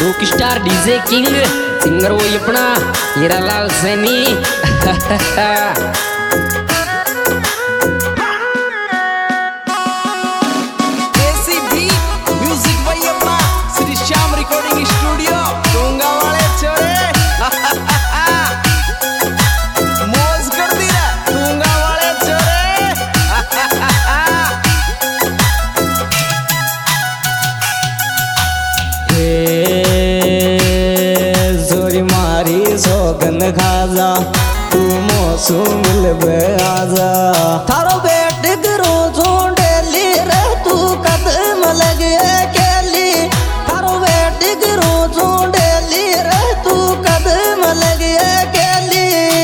Rock star DJ king singer वो अपना Hiralal Saini. Music भाई अपना श्री श्याम रिकॉर्डिंग स्टूडियो टोंगा वाले छोरे। मौज कर दी रे टोंगा वाले छोरे। जोरी मारी सोगन खाजा तू मोसू मिलबे आजा थारो बेट करो छोड़ेली रे तू कदम लगे केली थारो बेट करो छोड़ेली रे तू कदम लगे केली।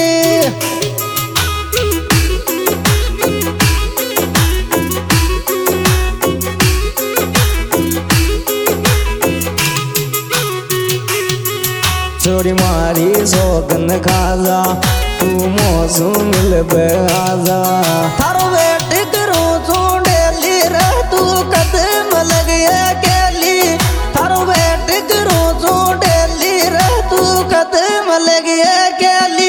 चोरी मारी सोगन खाजा तू मौसू मिलबे आजा थारो बेट करो छोड़ेली रे तू कदम लगे केली थारो बेट करो छोड़ेली रे तू कदम लगे केली।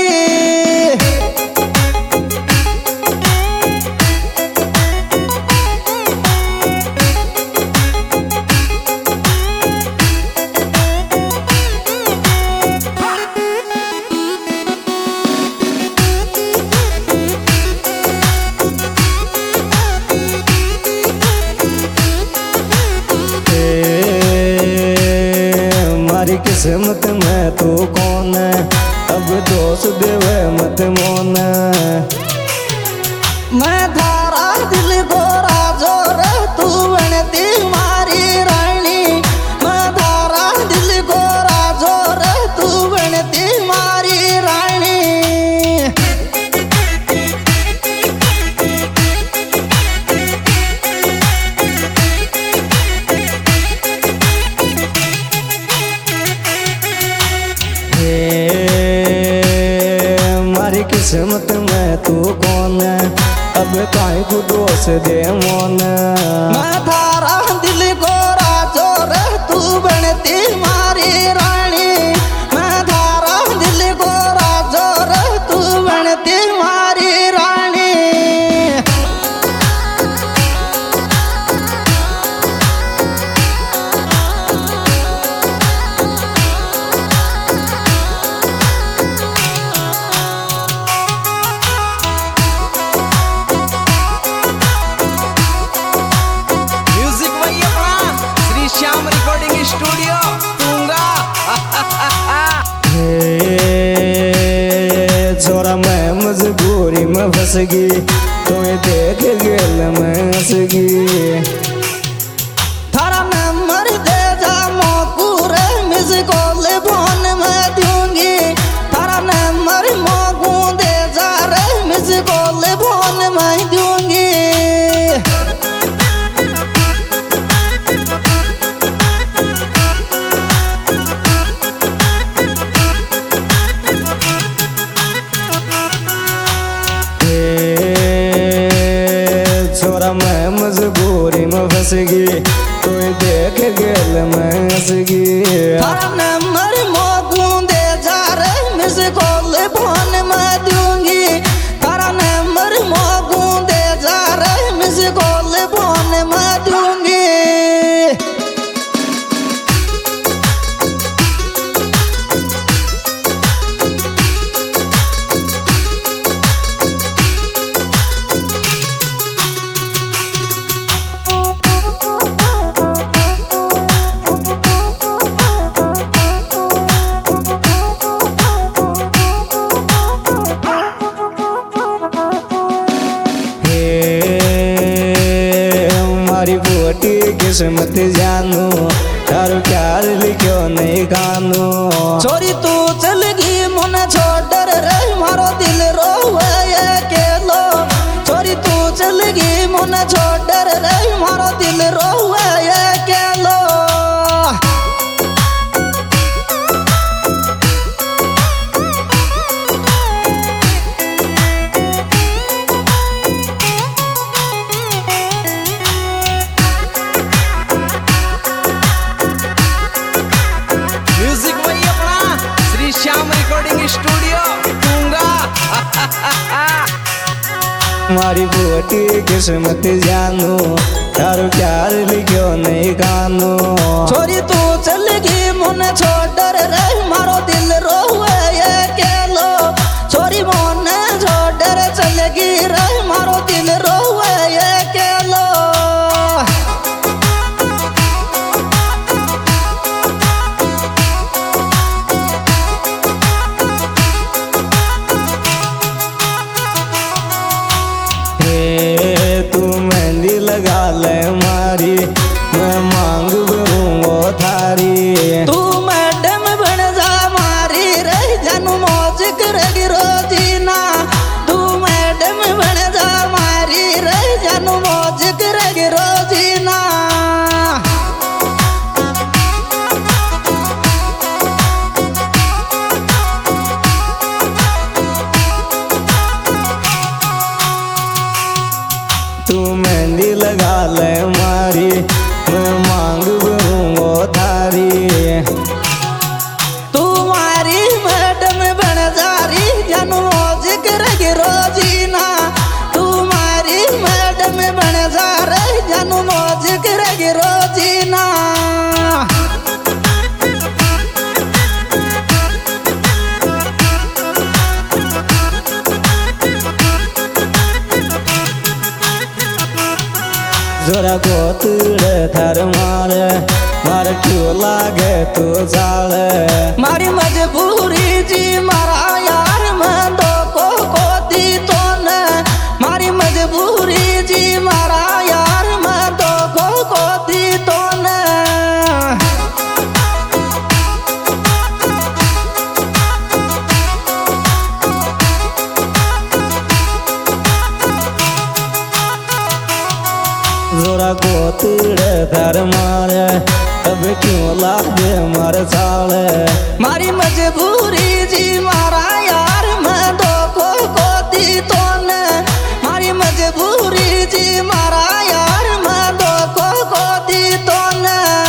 मारी किस्मत में तू कौन है अब दोस्त देवे मत मोन। मैं थारा दिल को राजो रे तू बनती मारी रानी मैं थारा दिल को राजो रे तू बनती मारी रानी। मारी किस्मत में तू कौन है अब काहे को दोष दे मोन। मैं थारा दिल को राजो रे तू बनती मारी रानी मैं थारा दिल को राजो रे तू बनती मारी रानी। Shyam recording studio Tonga. जोरा मैं मजबूरी में फंस गई तुम्हें देख गेल मैं हंस गई थारा नंबर दे जा मोकू रे मिस कॉल फोन में दूंगी थारा नंबर मोकू दे जा रे मिस कॉल फोन में दूंगी। छोरा मैं मजबूरी में फंस गई तू देख गेल मैं हंस गई थारा नंबर मोकू दे जा रे मिस कॉल फोन में दूंगी थारा नंबर मोकू दे जा रे मिस कॉल फोन में दूंगी। मारी बोटी किस्मत जानू थारो प्यार लिखो नहीं कानू छोरी तू चल गई मन छोड़ रे मारो दिल रोवे अकेलो छोरी तू चल गई मन छोड़ रे मारो दिल रोवे अकेलो। मारी फूटी किस्मत जानू थारो प्यार लिखो नहीं गानो। छोरी तू चल गई मन छोड़ रे मारो दिल रोवे ये केलो। छोरी मन छोड़ चल गई रे मारो दिल रोवे ये केलो। तू मेहंदी लगा ले मारी मैं मांग भरूंगो थारी। तू मैडम बन जा मारी रे जानू मौज करेगी रोजीना। तू मैडम बन जा मारी रे जानू मौज करेगी रोजीना। तू मेहंदी लगा ले मारी मैं मांग भरूंगो थारी। तू मारी मैडम बन जा री जानू मौज करेगी रोजीना। तू मारी मैडम बन जा रे जानू मौज करेगी रोजीना। जोरा गोतड़े थार मारे मार क्यों लागे तू जाले। मारी मजबूरी जी मारा यार मैं दो को दी तो न। मारी मजबूरी जी मारा यार मैं दो को दी तो न। जोरा गोतड़े थार मारे अब क्यों लागे मार साले। मारी मजबूरी जी मारा यार मैं दो को दी तो न। मारी मजबूरी जी मारा यार मैं दो को दी तो न।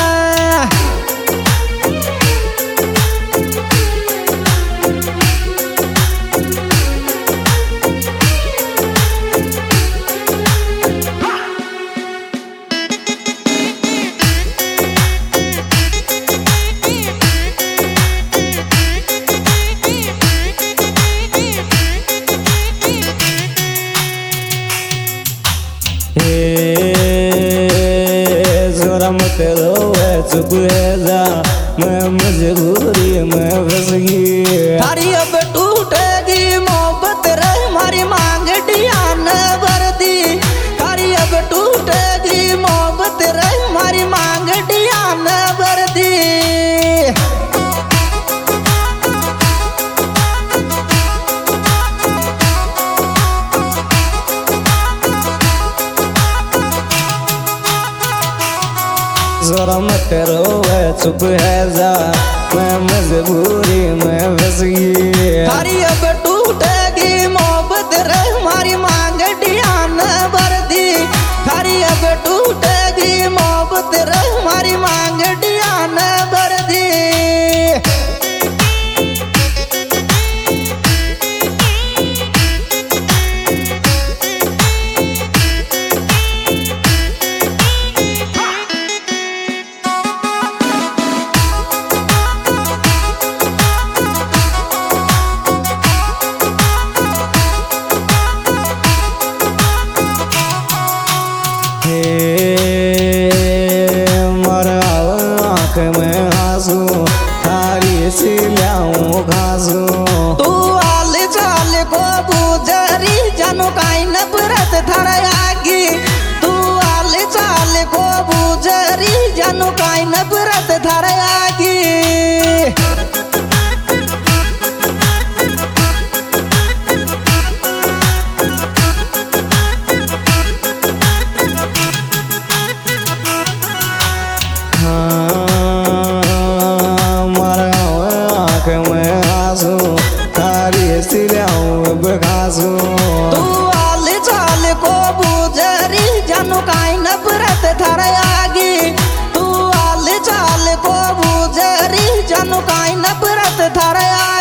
जोरा मत रोवे चुप जा मैं मजबूरी में फंस गई। थारी अब टूटेगी मोहब्बत रे मारी मांग डियान भर दी। थारी अब टूटेगी मोहब्बत रे मारी मांग डियान भर दी। जोरा मत रोवे चुप है जा मैं मजबूरी में फंस गई। थारी अब टूटेगी मोहब्बत रे मारी मांग डियान भर दी। थारी अब टूटेगी मोहब्बत रे मारी मांग डियान भर दी। आँख में आंसू थारी सी लाऊं घासू। तू आल चाल को बुझरी जानू काई नफरत थारा आगी। तू आल चाल को बुझरी जानू काई नफरत थारा आगी। तू आल चाल को बुझरी जानू काई नफरत थारा आगी। तू आल चाल को बुझरी जानू काई नफरत थारा